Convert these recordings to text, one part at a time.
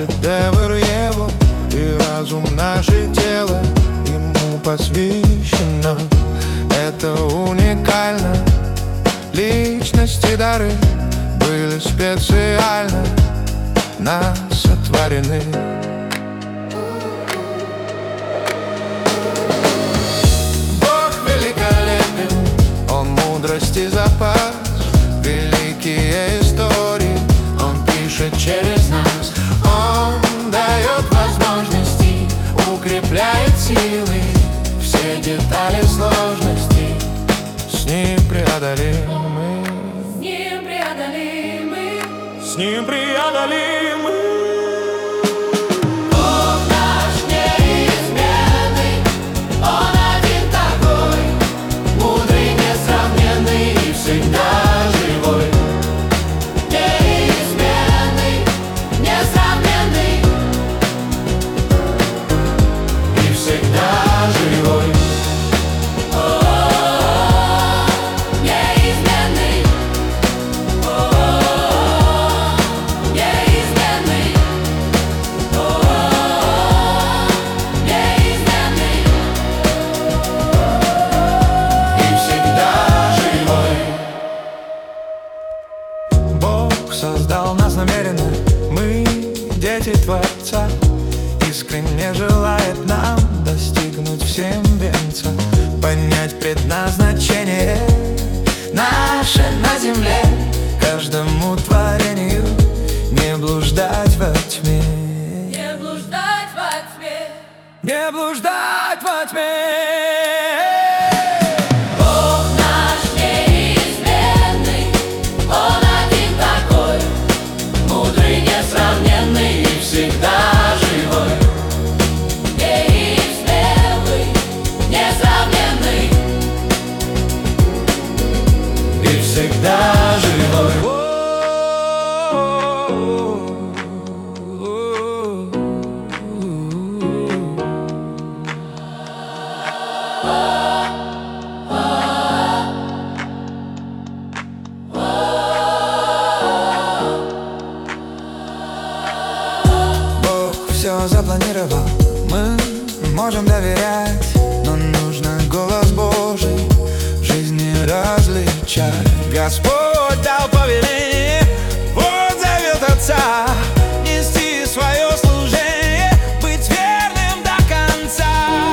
шедевр его, и разум наше тело ему посвящено. Это уникально, личности дары были специально нас сотворены. Бог великолепен, Он мудрость и запас, великие истории Он пишет через нас. Он дает возможности, укрепляет силы, все детали сложности с Ним преодолимы. С Ним преодолимы. С Ним преодолимы. Бог наш неизменный, Он один такой, мудрый, несравненный и всегда живой. Неизменный, несравненный и всегда живой. Неизменный, неизменный, неизменный и всегда живой. Бог создал нас намеренно, мы дети Творца, искренне желает нам достигнуть всем венца, понять предназначение наше на земле, каждому творению не блуждать во тьме. Не блуждать во тьме. Не блуждать во тьме. Бог наш неизменный, Он один такой, мудрый, несравненный и всегда живой. Неизменный, несравненный и всегда живой. Бог все запланировал, мы можем доверять, но нужно голос Божий в жизни различать. Господь дал повеление, вот завет Отца, нести свое служение, быть верным до конца.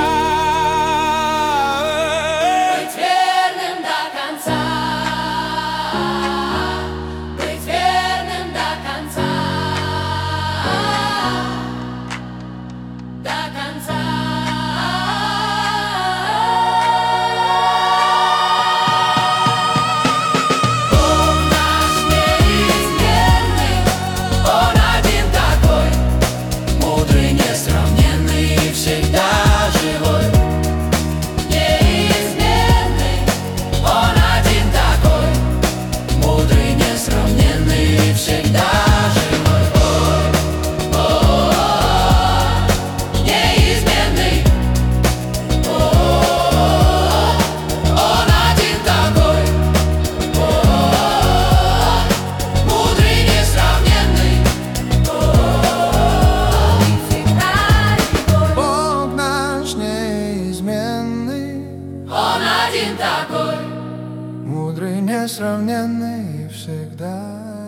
Быть верным до конца, быть верным до конца, до конца. Бог наш неизменный, Он один такой, мудрый, несравненный и всегда живой. Неизменный, Он один такой, мудрый, несравненный и всегда живой. Неизменный, Он один такой, мудрый, несравненный и всегда живой. Бог наш неизменный, Он один такой. мудрый, несравненный и всегда